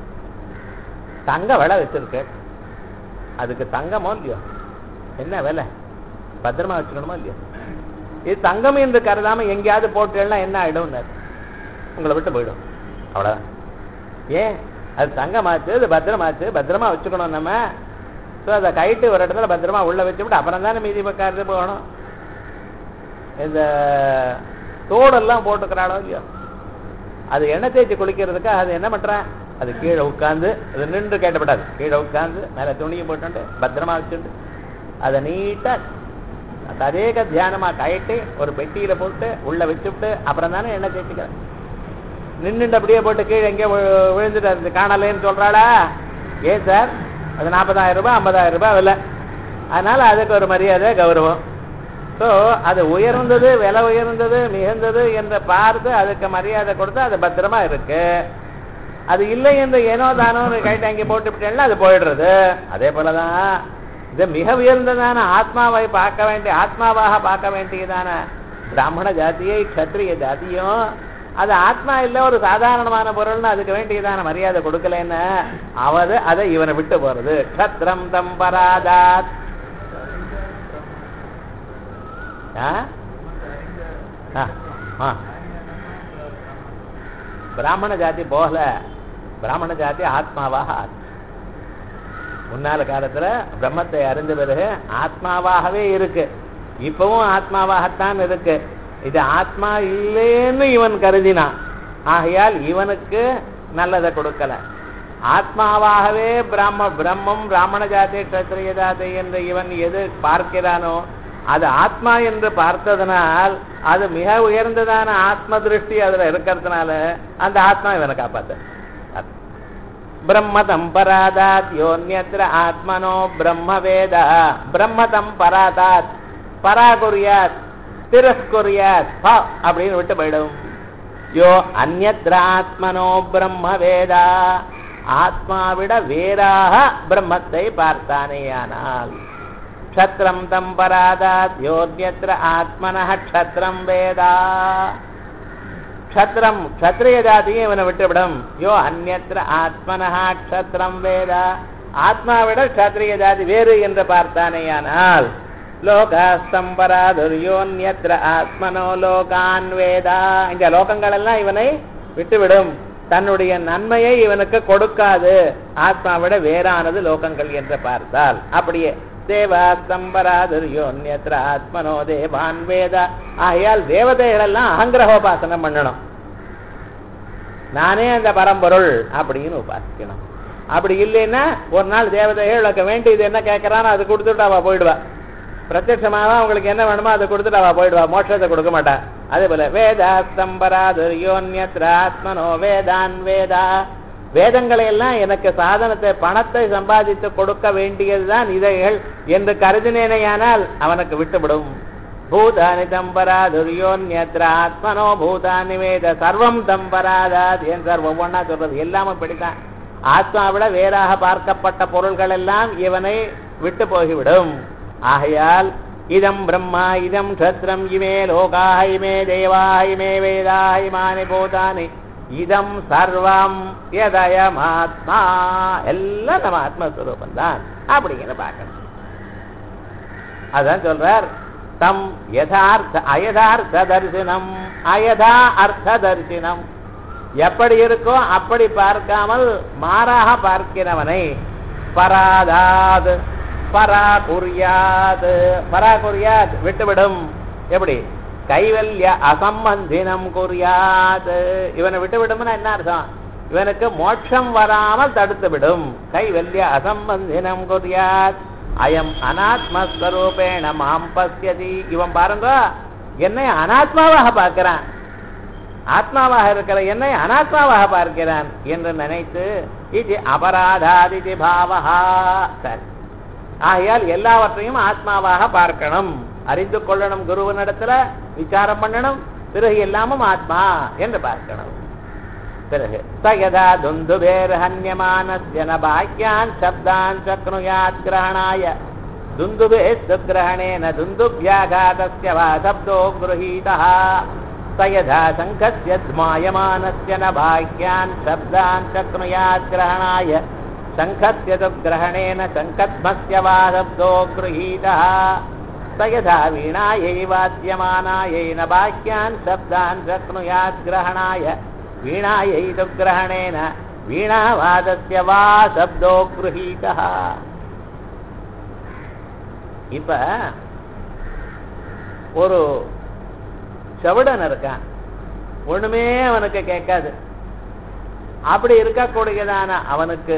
தங்க விலை வச்சிருக்க, அதுக்கு தங்கமோ இல்லையோ, என்ன விலை, பத்திரமா வச்சுக்கணுமோ இல்லையோ. இது தங்கம் என்று கருதாம எங்கேயாவது போட்டேன்னா என்ன ஆயிடும், உங்களை விட்டு போயிடும், அவ்வளவுதான். ஏன், அது தங்கமாச்சு, அது பத்திரமாச்சு, பத்திரமா வச்சுக்கணும் நம்ம. ஸோ அதை கைட்டு ஒரு இடத்துல பத்திரமா உள்ள வச்சுவிட்டு அப்புறம் தானே மீதி பக்காரது போகணும். இந்த தோடெல்லாம் போட்டுக்கிறாளோ இல்லையோ, அது எண்ணெய் தேய்ச்சி குளிக்கிறதுக்கு அது என்ன பண்றேன், அது கீழே உட்காந்து, அது நின்று கேட்டப்படாது, கீழே உட்காந்து மேலே துணியை போட்டு பத்திரமா வச்சுட்டு அதை நீட்டா ததேக தியானமா கைட்டு ஒரு பெட்டியில போட்டு உள்ள வச்சுவிட்டு அப்புறம் தானே எண்ணெய் தேய்ச்சிக்கிறேன். நின்றுட்டு அப்படியே போட்டு கீழே எங்கேயோ விழுந்துட்டு காணலேன்னு சொல்றாளா? ஏன் சார், அது 40,000 ரூபாய் 50,000 ரூபாய் விலை, அதனால அதுக்கு ஒரு மரியாதை கௌரவம். ஸோ அது உயர்ந்தது, விலை உயர்ந்தது, மிகுந்தது என்று பார்த்து அதுக்கு மரியாதை கொடுத்து அது பத்திரமா இருக்கு. அது இல்லை என்று ஏனோ தானோ கைட்டு அங்கே போட்டுவிட்டேன்னா அது போயிடுறது. அதே போலதான் இது மிக உயர்ந்ததான ஆத்மாவை பார்க்க வேண்டிய ஆத்மாவாக பார்க்க வேண்டியதான பிராமண ஜாதியை க்ஷத்ரிய ஜாதியும் அது ஆத்மா இல்ல ஒரு சாதாரணமான பொருள்னு அதுக்கு வேண்டியதான மரியாதை கொடுக்கலன்னு அதை இவனை விட்டு போறது. க்ஷத்ரம் தம்பராதாத் பிராமண ஜாதி போகல, பிராமண ஜாதி ஆத்மாவாக முன்னால காலத்துல பிரம்மத்தை அறிந்த பிறகு ஆத்மாவாகவே இருக்கு, இப்பவும் ஆத்மாவாகத்தான் இருக்கு. இது ஆத்மா இல்லைன்னு இவன் கருதினான், ஆகையால் இவனுக்கு நல்லதை கொடுக்கல. ஆத்மாவாகவே பிரம்மம் பிராமண ஜாதி க்ஷத்ரிய ஜாதி என்று இவன் எது பார்க்கிறானோ அது ஆத்மா என்று பார்த்ததனால் அது மிக உயர்ந்ததான ஆத்ம திருஷ்டி அதுல இருக்கிறதுனால அந்த ஆத்மா இவனை காப்பாத்த. பிரம்மதம் பராதாத் யோன்யத்ர ஆத்மனோ பிரம்ம வேத. பிரம்மதம் பராதாத் பராகுரியாத் திரஸ்குரியாத் அப்படின்னு விட்டு போயிடும். யோ அந்யத்ர ஆத்மனோ பிரம்ம வேதா, ஆத்மாவிட வேறாக பிரம்மத்தை பார்த்தானேயானால் க்ஷத்ரம் தம் பராதாத் யோன்யத்ர ஆத்மனஹ க்ஷத்ரம் வேதா. க்ஷத்ரம் க்ஷத்ரிய ஜாதியும் இவனை விட்டுவிடும். யோ அந்யத்ர ஆத்மனஹ க்ஷத்ரம் வேதா, ஆத்மாவிட க்ஷத்ரிய ஜாதி வேறு என்று பார்த்தானேயானால் லோகாஸ்தம்பராதுர்யோன்யத்ர ஆத்மனோ லோகான் வேதா, இந்த லோகங்கள் எல்லாம் இவனை விட்டுவிடும், தன்னுடைய நன்மையை இவனுக்கு கொடுக்காது, ஆத்மாவிட வேறானது லோகங்கள் என்று பார்த்தால். அப்படியே தேவாஸ்தம்பராதுர்யோன்யத்ர ஆத்மனோ தேவான் வேதா, ஆகையால் தேவதைகள் எல்லாம் அகங்கிரகோபாசனம் பண்ணணும், நானே அந்த பரம்பொருள் அப்படின்னு உபாசிக்கணும். அப்படி இல்லைன்னா ஒரு நாள் தேவதைகளுக்கு வேண்டியது என்ன கேட்கறான்னு அது கொடுத்துட்டு அவ போயிடுவா, பிரத்யட்சமாக அவங்களுக்கு என்ன வேணுமோ அதை கொடுத்துட்டு அவ போயிடுவா, மோட்சத்தை கொடுக்க மாட்டா. அதே போல வேதாஸ்தம்பராதுர்யோன்யத்ர ஆத்மனோ வேதான் வேதா, வேதங்களை எல்லாம் எனக்கு சாதனத்தை பணத்தை சம்பாதித்து கொடுக்க வேண்டியதுதான் இதைகள் என்று கருதினேனையானால் அவனுக்கு விட்டுவிடும். பூதானி தம்பராதுர்யோன்யத்ர ஆத்மனோ பூதானி வேத சர்வம் தம்பராதாத் என் சார் ஒவ்வொன்னா சொல்றது எல்லாமே பிடித்தான். ஆத்மாவிட வேறாக பார்க்கப்பட்ட பொருள்கள் எல்லாம் இவனை விட்டு போகிவிடும். ஆகையால் இதம் பிரம்மா இதம் க்ஷத்ரம் இமே லோகாஹ இமே தேவாஹ இமே வேதாஹ இமானி பூதானி இதம் சர்வம் யதயமாத்மா, எல்லாம் நம்ம ஆத்மஸ்வரூபம் தான் அப்படிங்கிற பார்க்கணும். அதான் சொல்றார் தம் யதார்த்த அயதார்த்த தரிசனம் அயதா அர்த்த தரிசனம், எப்படி இருக்கோ அப்படி பார்க்காமல் மாறாக பார்க்கிறவனை பராதாத் பராகுரியாத் பராகுரியாத் விட்டுவிடும். எப்படி கைவல்ய அசம்பந்தினம் குறியாத், இவனை விட்டுவிடும்னா என்ன அர்த்தம், இவனுக்கு மோட்சம் வராமல் தடுத்து விடும். கைவல்ய அசம்பந்தினம் குறியாத் அயம் அனாத்மஸ்வரூபேண மாம் பஸ்யதி, இவன் பாருங்க என்னை அனாத்மாவாக பார்க்கிறான், ஆத்மாவாக இருக்கிற என்னை அனாத்மாவாக பார்க்கிறான் என்று நினைத்து இது அபராதாதி பாவஹா. சரி, ஆகையால் எல்லாவற்றையும் ஆத்மாவாக பார்க்கணும், அறிந்து கொள்ளணும், குருவனிடத்துல விசாரம் பண்ணணும், பிறகு எல்லாமும் ஆத்மா என்று பார்க்கணும். பிறகு சயதா துந்துபேர் ஹன்யமானஸ்ய ந பாக்யான் சப்தான் சக்னுயாத் கிரஹணாய துந்துபேஸ்து கிரஹணேன துந்துப்யாகாதஸ்ய வா சப்தோ கிருஹீதः சயதா சங்கஸ்ய ஸ்மாயமானஸ்ய ந பாக்யான் சப்தான் சக்னுயாத் கிரஹணாய சங்கஸ்ய து கிரஹணேன சங்கத்மஸ்ய வா சப்தோ கிருஹீதः சயதா வீணாயை வாத்யமானாயை ந பாக்யான் சப்தான் சக்னுயாத் கிரஹணாய வீணாயை து கிரஹணேன வீணாவாதஸ்ய வா சப்தோ கிருஹீதः. இப்ப ஒரு செவிடன் இருக்கான், ஒண்ணுமே அவனுக்கு கேட்காது, அப்படி இருக்கக்கூடியதான அவனுக்கு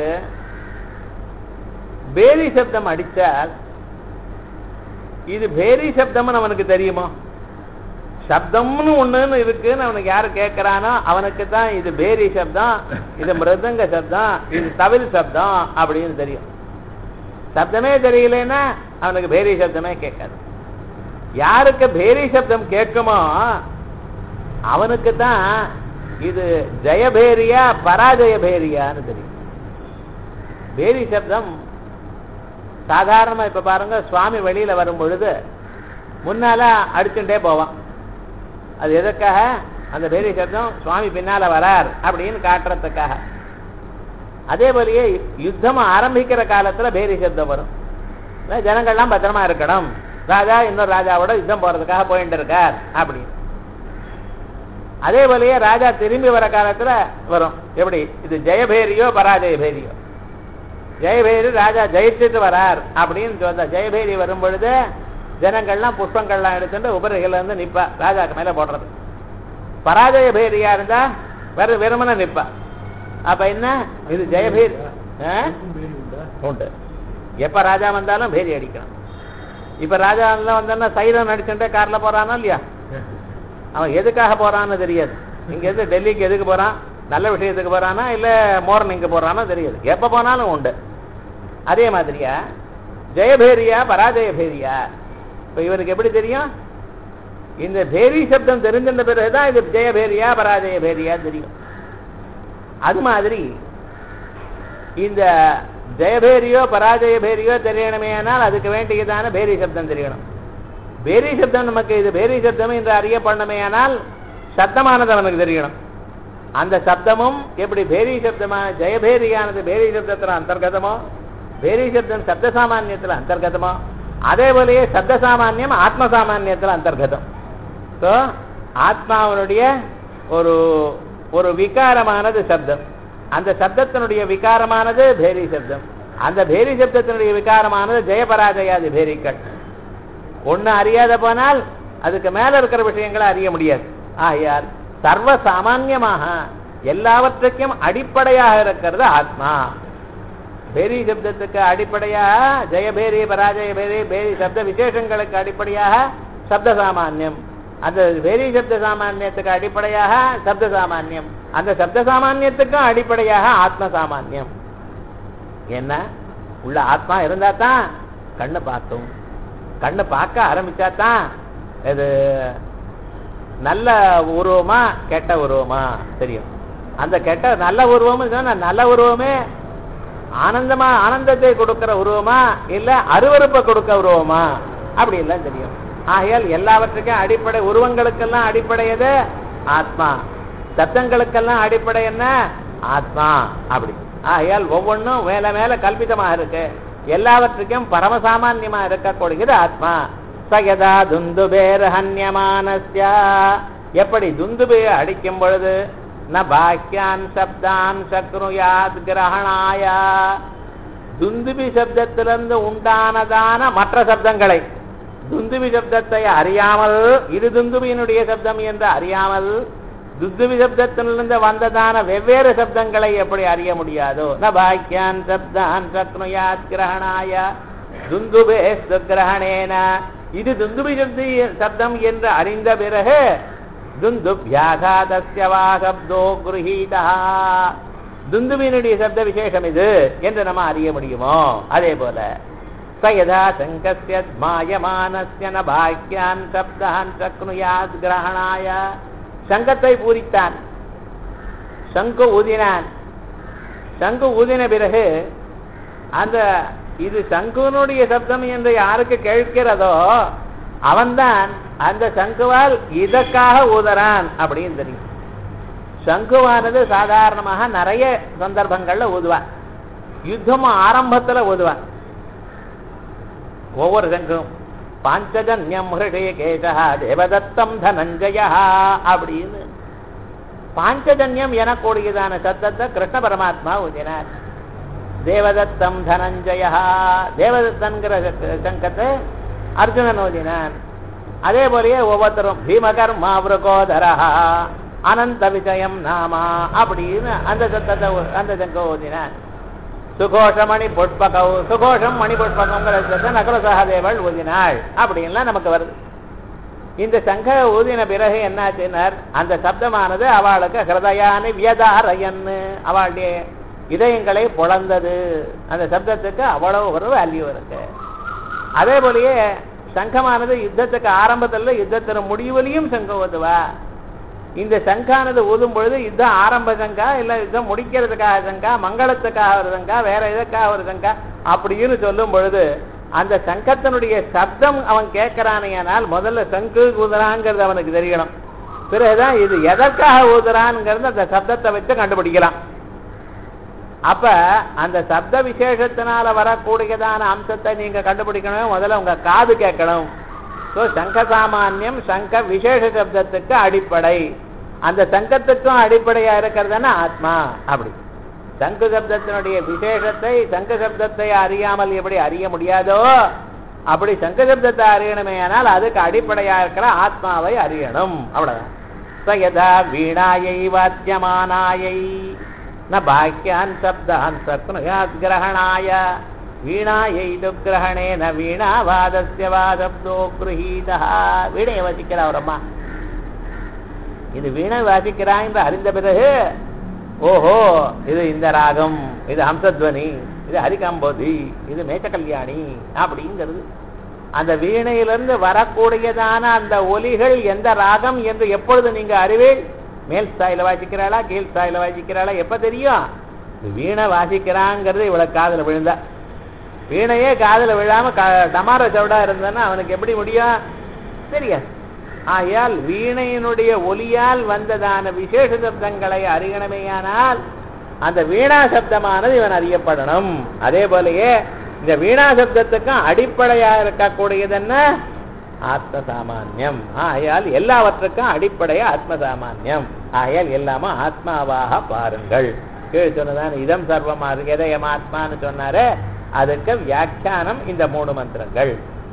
பேரி சப்தம் அடித்தால் இது பேரி சப்தம்னு அவனுக்கு தெரியுமோ? சப்தம்னு ஒண்ணுன்னு இருக்குன்னு அவனுக்கு யாரு கேட்கிறானோ அவனுக்கு தான் இது பேரி சப்தம், இது மிருதங்க சப்தம், இது தவில் சப்தம் அப்படின்னு தெரியும். சப்தமே தெரியலன்னா அவனுக்கு பேரி சப்தமே கேட்காது. யாருக்கு பேரி சப்தம் கேட்குமோ அவனுக்கு தான் இது ஜெயபேரியா பராஜய பேரியான்னு தெரியும். பேரி சப்தம் சாதாரணமா இப்ப பாருங்க, சுவாமி வெளியில வரும் பொழுது முன்னால அடிச்சுட்டே போவான். அது எதற்காக? அந்த பேரி சப்தம் சுவாமி பின்னால வரார் அப்படின்னு காட்டுறதுக்காக. அதே போலயே யுத்தம் ஆரம்பிக்கிற காலத்துல பேரி சப்தம் வரும். ஜனங்கள்லாம் பத்திரமா இருக்கணும், ராஜா இன்னொரு ராஜாவோட யுத்தம் போறதுக்காக போயிட்டு இருக்கார் அப்படின்னு. அதே போலயே ராஜா திரும்பி வர காலத்துல வரும். எப்படி? இது ஜெயபேரியோ பராஜய பேரியோ. ஜெயபேரி ராஜா ஜெயிச்சுட்டு வரார் அப்படின்னு சொல்ல, ஜெயபேரி வரும் பொழுது ஜனங்கள்லாம் புஷ்பங்கள்லாம் எடுத்துட்டு உபரிகள் வந்து நிப்பா, ராஜாக்கு மேல போடுறது. பராஜய பேரியா இருந்தா வெறுமனை நிப்பா. அப்ப என்ன? இது ஜெயபேரி உண்டு. எப்ப ராஜா வந்தாலும் பேரி அடிக்கணும். இப்ப ராஜா வந்தா சைரன் அடிச்சுட்டே கார்ல போறானோ இல்லையா? அவன் எதுக்காக போறான்னு தெரியாது. இங்க இருந்து டெல்லிக்கு எதுக்கு போறான்? நல்ல விஷயத்துக்கு போறானா இல்ல மோர்னிங்கு போறானோ தெரியாது. எப்ப போனாலும் உண்டு. அதே மாதிரியா ஜெயபேரியா பராஜய பேரியா? இப்ப இவருக்கு எப்படி தெரியும்? இந்த பேரி சப்தம் தெரிஞ்சின்ற பிறகுதான் இது ஜெயபேரியா பராஜய பேரியா தெரியும். அது மாதிரி இந்த ஜெயபேரியோ பராஜய பேரியோ தெரியணுமே ஆனால் அதுக்கு வேண்டியதான பேரி சப்தம் தெரியணும். பேரி சப்தம் நமக்கு இது பேரி சப்தம் என்று அறியப்படணுமே ஆனால் சப்தமானது அவனுக்கு தெரியணும். அந்த சப்தமும் எப்படி பேரி சப்தமான ஜெயபேரியானது பேரி சப்தத்தில் அந்தர்கதமோ, பேரி சப்தம் சப்த சாமானியத்தில் அந்தர்கதமோ, அதே போலயே சப்த சாமானியம் ஆத்ம சாமானியத்தில் அந்தர்கதம். ஸோ ஆத்மாவனுடைய ஒரு ஒரு விகாரமானது சப்தம். அந்த சப்தத்தினுடைய விகாரமானது பேரி சப்தம். அந்த பேரி சப்தத்தினுடைய விகாரமானது ஜெயபராஜயாதி பேரிக்கள். ஒன்னு அறியாத போனால் அதுக்கு மேல இருக்கிற விஷயங்களை அறிய முடியாது. ஆகையால் சர்வ சாமான்யமாக எல்லாவற்றுக்கும் அடிப்படையாக இருக்கிறது ஆத்மா. பேரி சப்தத்துக்கு அடிப்படையாக ஜெயபேரி பராஜய பேரி பேரி சப்த விசேஷங்களுக்கு அடிப்படையாக சப்த சாமான்யம். அந்த பேரி சப்த சாமான்யத்துக்கு அடிப்படையாக சப்த சாமான்யம். அந்த சப்த சாமான்யத்துக்கும் அடிப்படையாக ஆத்ம சாமான்யம். என்ன? உள்ள ஆத்மா இருந்தா தான் கண்ணு பார்த்தும். கண்ணு பார்க்க ஆரம்பிச்சா தான் இது நல்ல உருவமா கெட்ட உருவமா தெரியும். அந்த கெட்ட நல்ல உருவம் நல்ல உருவமே ஆனந்தத்தை கொடுக்கிற உருவமா இல்ல அருவருப்பை கொடுக்க உருவமா அப்படி எல்லாம் தெரியும். ஆகையால் எல்லாவற்றுக்கும் அடிப்படை, உருவங்களுக்கெல்லாம் அடிப்படை எது? ஆத்மா. சப்தங்களுக்கெல்லாம் அடிப்படை என்ன? ஆத்மா. அப்படி ஆகையால் ஒவ்வொன்றும் மேல மேல கல்பிதமா இருக்கு. எல்லாவற்றுக்கும் பரமசாமான்யமா இருக்கக்கூடியது ஆத்மா. சயதா துந்துபேர் ஹன்யமானஸ்யா, எப்படி துந்துபையை அடிக்கும் பொழுது ந பாக்கியான் சப்தான் சக்னுயாத் கிரஹணாய, துந்துபி சப்தத்திலிருந்து உண்டானதான மற்ற சப்தங்களை, துந்துபி சப்தத்தை அறியாமல் இது துந்துபியினுடைய சப்தம் என்று அறியாமல் துந்துபி சப்தத்திலிருந்து வந்ததான வெவ்வேறு சப்தங்களை எப்படி அறிய முடியாதோ, ந பாக்கியான் சப்தான் சக்னுயாத் கிரஹணாய துந்துபே கிரஹணேன, இது துந்துபி சப்தம் என்று அறிந்த பிறகு துந்துப்யாகாதஸ்ய வா சப்தோ குருஹீதா, துந்துபியினுடைய சப்த விசேஷம் இது என்று நம்ம அறிய முடியுமோ? அதே போல சயதா சங்கஸ்ய மாயமானஸ்ய ந பாக்கியான் சப்தான் சக்னுயாத் கிரஹணாய, சங்கத்தை பூரித்தான், சங்கு ஊதினான். சங்கு ஊதின பிறகு அந்த இது சங்குனுடைய சப்தம் என்று யாருக்கு கேட்கிறதோ அவன்தான் அந்த சங்குவால் இதற்காக ஊதறான் அப்படின்னு தெரியும். சங்குவானது சாதாரணமாக நிறைய சந்தர்ப்பங்கள்ல ஊதுவான். யுத்தம் ஆரம்பத்துல ஊதுவான். ஒவ்வொரு சங்கும் பாஞ்சஜன்யம் ஹிருஷிகேஷா தேவதத்தம் தனஞ்சயா அப்படின்னு பாஞ்சஜன்யம் எனக்கூடியதான சத்தத்தை கிருஷ்ண பரமாத்மா ஊதினார். தேவதத்தம் தனஞ்சயா, தேவதத்தன்கிற சங்கத்தை அர்ஜுனன் ஓதினான். அதே போலயே ஒவ்வொருத்தரும் பீமகர்மா விருகோதரா அனந்த விஜயம் நாமா அப்படின்னு அந்த சத்தத்தை அந்த சங்கம் ஓதினான். சுகோஷமணி புஷ்பகௌ, சுகோஷம் மணி புஷ்பகங்கிற சத்தத்தை நகுல சகாதேவள் ஊதினாள் அப்படின்லாம் நமக்கு வருது. இந்த சங்க ஊதின பிறகு என்னாச்சுன்னார், அந்த சப்தமானது அவளுக்கு ஹிருதயானி வியதாரயன்னு அவளுடைய இதயங்களை பொழந்தது. அந்த சப்தத்துக்கு அவ்வளவு ஒரு வேல்யூ இருக்கு. அதே போலயே சங்கமானது யுத்தத்துக்கு ஆரம்பத்தில் யுத்தத்தின் முடிவுலையும் சங்கம் ஓதுவா. இந்த சங்கானது ஊதும் பொழுது இதுதான் ஆரம்ப சங்கா இல்ல இதுதான் முடிக்கிறதுக்காக சங்கா, மங்களத்துக்காக ஒரு சங்கா, வேற எதுக்காக ஒரு சங்கா அப்படின்னு சொல்லும் பொழுது அந்த சங்கத்தினுடைய சப்தம் அவன் கேட்கிறானேனால் முதல்ல சங்கு ஊதுறாங்கிறது அவனுக்கு தெரியணும். பிறகுதான் இது எதற்காக ஊதுறான்ங்கிறது அந்த சப்தத்தை வச்சு கண்டுபிடிக்கலாம். அப்ப அந்த சப்த விசேஷத்தினால வரக்கூடியதான அம்சத்தை நீங்க கண்டுபிடிக்கணும். முதல்ல உங்க காது கேட்கணும். சங்க சாமானியம் சங்க விசேஷ சப்தத்துக்கு அடிப்படை. அந்த சங்கத்துக்கும் அடிப்படையா இருக்கிறதுனா ஆத்மா. அப்படி சங்கு சப்தத்தினுடைய விசேஷத்தை சங்க சப்தத்தை அறியாமல் எப்படி அறிய முடியாதோ அப்படி சங்க சப்தத்தை அறியணுமே ஆனால் அதுக்கு அடிப்படையா இருக்கிற ஆத்மாவை அறியணும். அவ்வளவுதான். சயதா வீணாயை வாத்தியமானாயை ந பாக்கியான் சப்தான் சக்னுயாத் கிரகணாய வீணாயை கிரகணே ந வீணா வாதஸ்ய வாதப்தோ கிருஹீதா. வீணையை வாசிக்கிறா ஒரு அம்மா. இது வீணை வாசிக்கிறா என்று அறிந்த பிறகு ஓஹோ இது இந்த ராகம், இது ஹம்சத்வனி, இது ஹரிகாம்போதி, இது மேச்ச கல்யாணி அப்படிங்கிறது அந்த வீணையிலிருந்து வரக்கூடியதான அந்த ஒலிகள் எந்த ராகம் என்று எப்பொழுது நீங்க அறிவீள்? மேல் ஸ்தாயில வாசிக்கிறாளா கீழ் ஸ்தாயில வாசிக்கிறாளா எப்ப தெரியும்? வீணை வாசிக்கிறாங்கிறது இவ்வளவு காதல விழுந்தா. வீணையே காதல விழாம டமார சவுடா இருந்தன்னா அவனுக்கு எப்படி முடியும்? தெரியாது. ஆகையால் வீணையினுடைய ஒலியால் வந்ததான விசேஷ சப்தங்களை அறியணுமேயானால் அந்த வீணா சப்தமானது இவன் அறியப்படணும். அதே போலயே இந்த வீணா சப்தத்துக்கும் அடிப்படையா இருக்கக்கூடியது என்ன? ஆத்ம சாமான்யம். ஆகையால் எல்லாவற்றுக்கும் அடிப்படையா ஆத்ம சாமான்யம். ஆகையால் எல்லாமே ஆத்மாவாக பாருங்கள். கீழ் சொன்னதான் இதம் சர்வமா எதயம் ஆத்மான்னு சொன்னாரு. அதுக்கு வியாக்கியானம் இந்த 3 மந்திரங்கள்.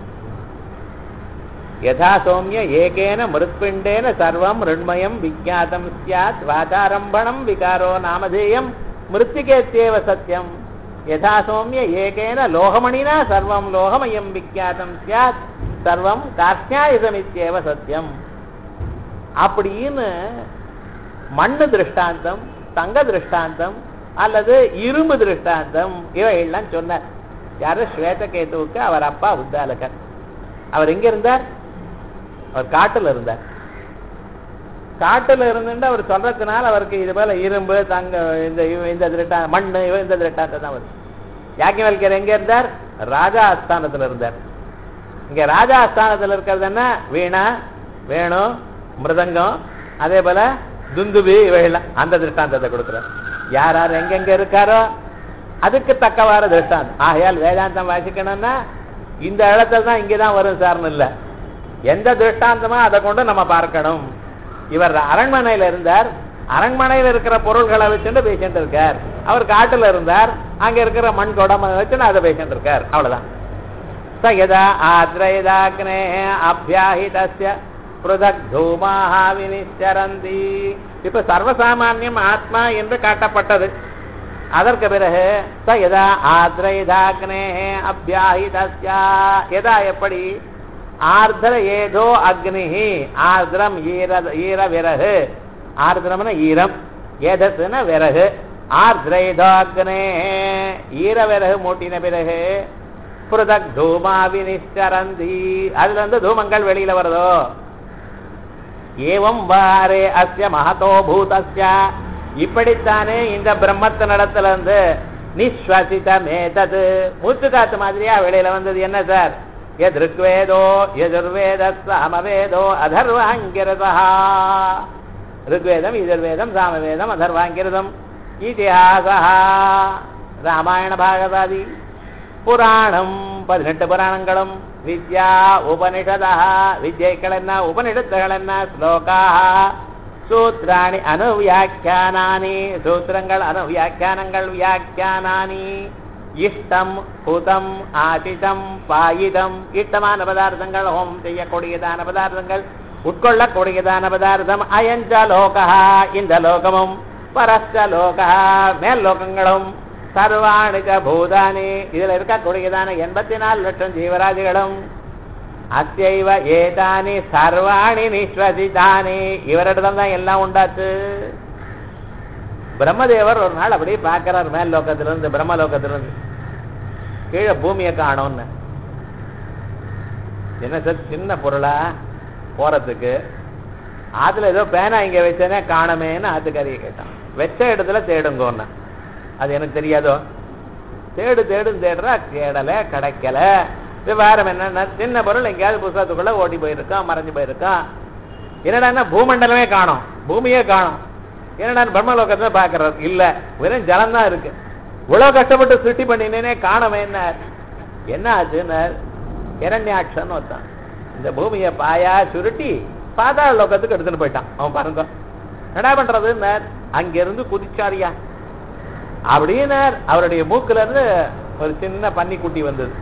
யதா சௌமிய ஏகேன மிருத்பிண்டேன சர்வம் ருண்மயம் விஜ்ஞாதம் ஸ்யாத் வாசாரம்பணம் விகாரோ நாமதேயம் மிருத்திகேத்யேவ சத்யம். யதா சௌமிய ஏகேன லோகமணினா சர்வம் லோகமயம் விஜ்ஞாதம் ஸ்யாத் சர்வம் கார்ஷ்யாயுதமித்யேவ சத்யம். அப்படின்னு மண்ணு திருஷ்டாந்தம், தங்க திருஷ்டாந்தம் அல்லது இரும்பு திருஷ்டாந்தம் இவையெல்லாம் சொன்னார். யாரு? ஸ்வேதகேதுவுக்கு அவர் அப்பா உத்தாலகர். அவர் எங்க இருந்தார்? அவர் காட்டுல இருந்தார். காட்டுல இருந்து அவர் சொல்றதுனால அவருக்கு இது போல இரும்பு தங்க இந்த திருட்டா மண்ணு இந்த திருட்டாந்தம் தான் வருது. யாக்கியவல்யர் எங்க இருந்தார்? ராஜா ஆஸ்தானத்துல இருந்தார். இங்க ராஜா ஆஸ்தானத்துல இருக்கிறது என்ன? வீணா, வேணு, மிருதங்கம், அதே போல துந்துபி இவையெல்லாம் அந்த திருஷ்டாந்தத்தை கொடுக்கிறார். யார் யார் எங்கெங்க இருக்காரோ அதுக்கு தக்கவாறு திருஷ்டாந்தம். ஆகையால் வேதாந்தம் வாசிக்கணும்னா இந்த இடத்துல தான் இங்கதான் வரும் சார்னு இல்ல, எந்த திருஷ்டாந்தமா அதை கொண்டு நம்ம பார்க்கணும். இவர் அரண்மனையில இருந்தார், அரண்மனையில் இருக்கிற பொருள்களை வச்சுட்டு பேசிட்டு இருக்கார். அவர் காட்டுல இருந்தார், அங்க இருக்கிற மண் கொடமை வச்சுன்னு அதை பேசிட்டு இருக்கார். அவ்வளவுதான். சயதா ஆத்ரயதாக்னே அபியாஹிதஸ்ய ப்ருதக் தூமாஹ வினிச்சரந்தி. இப்ப சர்வசாமான்யம் ஆத்மா என்று காட்டப்பட்டது. அதற்கு பிறகு சயதா ஆத்ரயதாக்னே அபியாஹிதஸ்ய யதா எப்படி ஆர்திர ஏதோ அக்னிஹி ஆர்திரம் ஈர விறகு, ஆர்திரம்னா ஈரம், ஏதஸ்னா விறகு, ஆர்திரேதோ அக்னே ஈர விறகு மூட்டின பிறகு புருதக் தூமா வினிஷ்டரந்தி அதுல இருந்து தூமங்கள் வெளியில வருதோ. ஏவம் வாரே அஸ்ய மகதோ பூதஸ்ய இப்படித்தானே இந்த பிரம்மத்தினிடத்துல இருந்து நிஸ்வசிதமேதது மூச்சு காத்து மாதிரியா வெளியில வந்தது. என்ன சார்? யத்ருக்வேதோ யஜுர்வேத சாமவேதோ அதர்வாங்கிரதா. ருக்வேதம், யஜுர்வேதம், சாமவேதம், அதர்வாங்கிரதம், இதிஹாசா ராமாயண பாகவதாதி, புராணம் 18 புராணங்களும், வித்யா உபனிஷதா வித்யைகள் என்ன, உபனிஷத்துகள் என்ன, ஸ்லோகா சூத்ராணி அனுவியாக்கியானானி சூத்திரங்கள் அனுவியாக்கியானங்கள் வியாக்கியானானி, இஷ்டம் ஹுதம் ஆசிதம் பாயிதம் இஷ்டமான பதார்த்தங்கள், ஹோம் செய்யக்கூடியதான பதார்த்தங்கள், உட்கொள்ளக்கூடியதான பதார்த்தம், அயஞ்ச லோகா இந்த லோகமும், பரஸ்ட லோகா மேல் லோகங்களும், சர்வாணிக பூதானி இதுல இருக்கக்கூடியதான 84 லட்சம் ஜீவராஜிகளும், அத்தைவ ஏதானி சர்வாணி நிஸ்வசிதானி இவரிடம் தான் எல்லாம் உண்டாச்சு. பிரம்மதேவர் ஒரு நாள் அப்படியே பார்க்கிறார் மேல் லோகத்திலிருந்து, பிரம்ம லோகத்திலிருந்து கீழே பூமியை காணோம்னு. என்ன சார் சின்ன பொருளா போறதுக்கு, ஆத்துல ஏதோ பேனா இங்க வச்சேனே காணமேன்னு ஆத்துக்காரியை கேட்டான். வச்ச இடத்துல தேடுங்கோன்னா. அது எனக்கு தெரியாதோ. தேடுன்னு தேடுறா, தேடல, கிடைக்கல. விவகாரம் என்னன்னா சின்ன பொருள் எங்கேயாவது புத்தகத்துக்குள்ள ஓடி போயிருக்கான், மறைஞ்சு போயிருக்கான். என்னடா பூமண்டலமே காணும், பூமியே காணும். என்னடா பிரம்மலோகத்தை பாக்குறாரு, இல்ல வெறும் ஜலம் தான் இருக்கு. இவ்வளவு கஷ்டப்பட்டு சிருஷ்டி பண்ணினேனே காணமே. என்ன ஆச்சுன்னு இரண்யாட்சன்னு ஒருத்தான் இந்த பூமியை பாயா சுருட்டி பாதாள லோகத்துக்கு எடுத்துட்டு போயிட்டான். அவன் பாருங்க என்ன பண்றதுன்னு அங்கிருந்து குதிச்சாரியா. அப்படின்னு அவருடைய மூக்குல இருந்து ஒரு சின்ன பன்னிக்குட்டி வந்தது.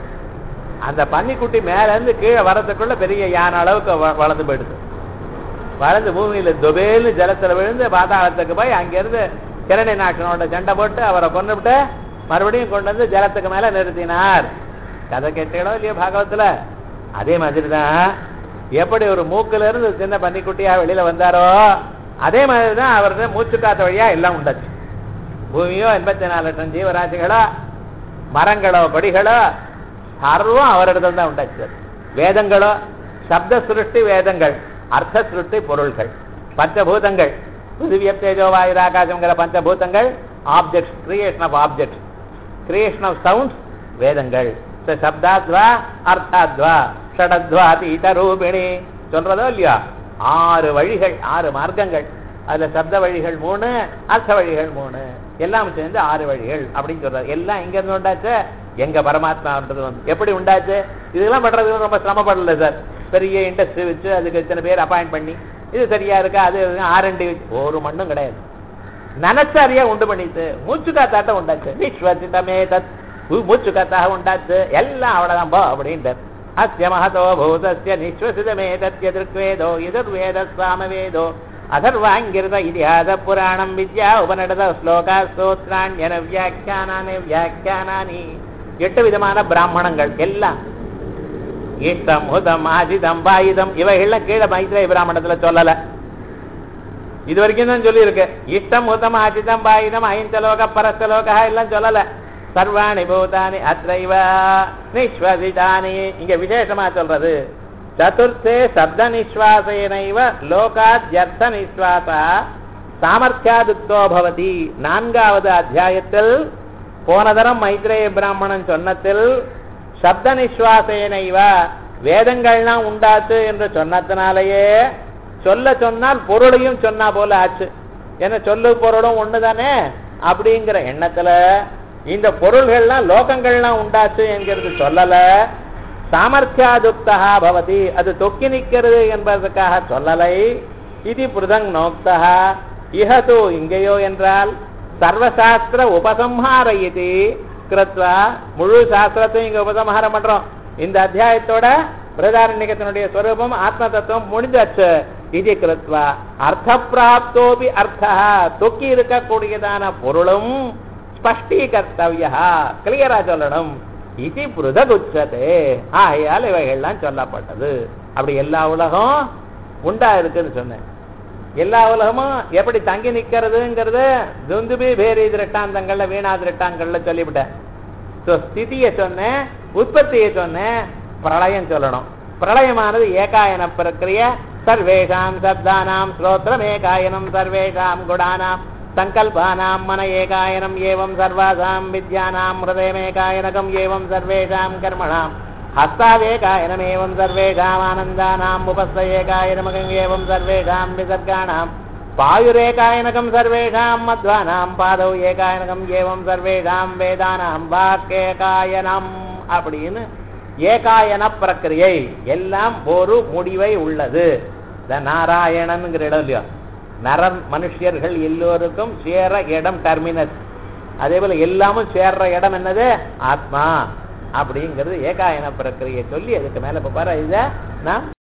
அந்த பன்னிக்குட்டி மேல இருந்து கீழே வரதுக்குள்ள பெரிய யானை அளவுக்கு வளர்ந்து போயிடுது. வளர்ந்து பூமியில துபேலு ஜலத்துல விழுந்து பாதாளத்துக்கு போய் அங்கிருந்து கிரணை நாட்டனோட சண்டை போட்டு அவரை கொண்டுவிட்டு மறுபடியும் கொண்டு வந்து ஜலத்துக்கு மேல நிறுத்தினார். கதை கேட்டீங்களோ இல்லையோ பாகவத்துல. அதே மாதிரிதான் எப்படி ஒரு மூக்குல இருந்து சின்ன பன்னிக்குட்டியா வெளியில வந்தாரோ அதே மாதிரிதான் அவருக்கு மூச்சு காத்த வழியா எல்லாம் உண்டாச்சு. பூமியோ 84 லட்சம் ஜீவராசிகளோ மரங்களோ கொடிகளோ சர்வம் அவரிடத்துல தான் உண்டாச்சு. வேதங்களோ சப்த சிருஷ்டி வேதங்கள், அர்த்த சிருஷ்டி பொருள்கள், பஞ்சபூதங்கள் பிருத்திவிய தேஜோ வாயு ஆகாசங்கிற பஞ்சபூதங்கள், objects, creation of objects, creation of sounds வேதங்கள். சப்தாத்வா அர்த்தாத்வா ஷடத்வா தீத ரூபிணி சொல்றதோ இல்லையா. 6 வழிகள், 6 மார்க்கங்கள். அதுல சப்த வழிகள் 3, அர்த்த வழிகள் 3, எல்லாம் சேர்ந்து 6 வழிகள் அப்படின்னு சொல்றாரு. எல்லாம் எங்க இருந்து உண்டாச்சு? எங்க பரமாத்மான்றது வந்து எப்படி உண்டாச்சு? இதெல்லாம் பண்றதுக்கு ரொம்ப சிரமப்படல சார். பெரிய இண்டஸ்ட்ரி வச்சு அதுக்கு இத்தனை பேர் அப்பாயிண்ட் பண்ணி இது சரியா இருக்கா அது R&D ஒரு மண்ணும் கிடையாது. நினைச்சாரியா உண்டு பண்ணிட்டு மூச்சு காத்தாட்டம் உண்டாச்சு. விஸ்வசிதமே தத் மூச்சு காத்தாக உண்டாச்சு. எல்லாம் அவ்வளவுதான் போ அப்படின்ட்டு. அஸ்ய மகதோ பூதஸ்ய நிஸ்வசிதமே தத்ய திருக்வேதோ எதிர்வேத சாமவேதோ அதர்வாங்கிருத இதிஹாச புராணம் வித்யா உபநடத ஸ்லோகா ஸ்தோத்ராண்யன வியாக்கியானானி வியாக்கியானானி 8 விதமான பிராமணங்கள் எல்லாம். ஈஷ்டம் முதம் ஆஜிதம் பாயுதம் இவைகள்லாம் கீழே மைத்ரேய பிராமணத்துல சொல்லல. இது வரைக்கும் தான் சொல்லி இருக்கு. இஷ்டம் முதம் ஆஜிதம் பாயுதம் ஐந்தலோக பரஸ்தலோக எல்லாம் சொல்லல. சர்வாணி பூதானி அத்ரைவ நிஸ்வசிதானி இங்க விசேஷமா சொல்றது. சதுர்த்தே சப்த நிஸ்வாசேனைவ லோகாத்யர்த்த நிஸ்வாசா சாமர்த்தியாதுக்தோ பவதி. 4வது அத்தியாயத்தில் போனதரம் மைத்ரேய பிராமணன் சொன்னத்தில் சப்த நிஸ்வாசேனைவ வேதங்கள்லாம் உண்டாச்சு என்று சொன்னதுனாலேயே சொன்னால் பொருளையும் சொன்னா போல ஆச்சு. ஏன்னா சொல்லு பொருளும் ஒண்ணுதானே அப்படிங்கிற எண்ணத்துல இந்த பொருள்கள்லாம் லோகங்கள்லாம் உண்டாச்சு என்கிறது சொல்லல. சாமர்த்தியாதுக்தா பவதி அது தொக்கி நிற்கிறது என்பதற்காக சொல்லலை. இது புருதங் நோக்தா இஹது இங்கேயோ என்றால் சர்வசாஸ்திர உபசம்ஹார இது கிருத்வா முழு சாஸ்திரத்தையும் இங்க உபசம்ஹாரம் பண்றோம். இந்த அத்தியாயத்தோட பிரதாரண்யத்தினுடைய ஸ்வரூபம் ஆத்ம தத்துவம் முடிஞ்சாச்சு. இது கிருத்வா அர்த்த பிராப்தோபி அர்த்தா தொக்கி இருக்கக்கூடியதான பொருளும் ஸ்பஷ்டீகர்த்தவ்யா கிளியரா சொல்லணும். இது புருதகுச்சதே ஆகையால் இவைகள்லாம் சொல்லப்பட்டது. அப்படி எல்லா உலகம் உண்டா இருக்குன்னு சொன்னேன். எல்லா உலகமும் எப்படி தங்கி நிக்கிறதுங்கிறது துந்துபி பேரி திருட்டாந்தங்கள்ல வீணா திருட்டாங்கள்ல சொல்லிவிட்டேன். ஸ்திதியை சொன்னேன், உற்பத்தியை சொன்னேன், பிரளயம் சொல்லணும். பிரளயமானது ஏகாயன பிரக்கிரிய. சர்வேஷாம் சப்தானாம் ஸ்ரோத்ரம் ஏகாயனம் சர்வேஷாம் குணானாம் சங்கல்பானாம் மன ஏகாயனம் ஏவம் சர்வாசாம் வித்யானாம் ஹிருதயமேகாயனகம் ஏவம் சர்வேஷாம் கர்மணாம் ஹஸ்தாவேகாயனம் ஏவம் சர்வேஷாம் ஆனந்தானாம் உபஸ்த ஏகாயனமகம் ஏவம் சர்வேஷாம் விசர்காணாம் பாயுரேகாயனகம் சர்வேஷாம் மத்வானாம் பாதௌ ஏகாயனகம் ஏவம் சர்வேஷாம் வேதானாம் வாக்கேகாயனம் அப்படின்னு ஏகாயன பிரக்கிரியை எல்லாம் ஒரு முடிவை உள்ளது. நாராயணன்ங்கிற இடம் இல்லையா, நரன் மனுஷியர்கள் எல்லோருக்கும் சேர இடம் டெர்மினஸ். அதே போல எல்லாமும் சேர்ற இடம் என்னது? ஆத்மா அப்படிங்கிறது ஏகாயன பிரக்கிரியை சொல்லி அதுக்கு மேல பாரு இத நான்